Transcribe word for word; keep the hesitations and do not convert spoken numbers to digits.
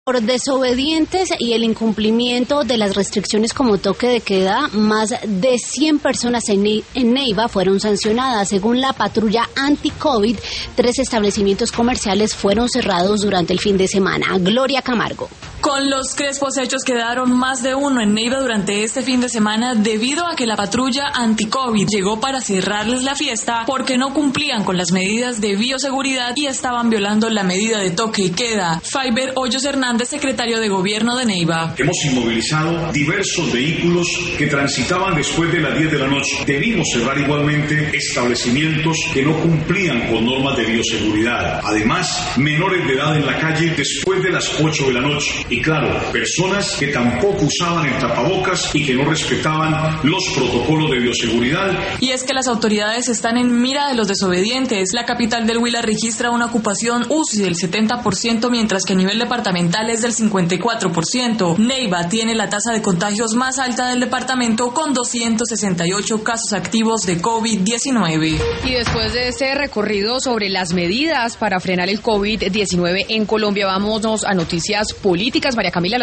Por desobedientes y el incumplimiento de las restricciones como toque de queda, más de cien personas en, ne- en Neiva fueron sancionadas. Según la patrulla anti-COVID, tres establecimientos comerciales fueron cerrados durante el fin de semana. Gloria Camargo. Con los crespos hechos quedaron más de uno en Neiva durante este fin de semana debido a que la patrulla anti-COVID llegó para cerrarles la fiesta porque no cumplían con las medidas de bioseguridad y estaban violando la medida de toque y queda. Faiber Hoyos Hernández, secretario de Gobierno de Neiva. Hemos inmovilizado diversos vehículos que transitaban después de las diez de la noche. Debimos cerrar igualmente establecimientos que no cumplían con normas de bioseguridad. Además, menores de edad en la calle después de las ocho de la noche. Y claro, personas que tampoco usaban el tapabocas y que no respetaban los protocolos de bioseguridad. Y es que las autoridades están en mira de los desobedientes. La capital del Huila registra una ocupación U C I del setenta por ciento, mientras que a nivel departamental es del cincuenta y cuatro por ciento. Neiva tiene la tasa de contagios más alta del departamento, con doscientos sesenta y ocho casos activos de COVID diecinueve. Y después de este recorrido sobre las medidas para frenar el COVID diecinueve en Colombia, vámonos a noticias políticas. María Camila.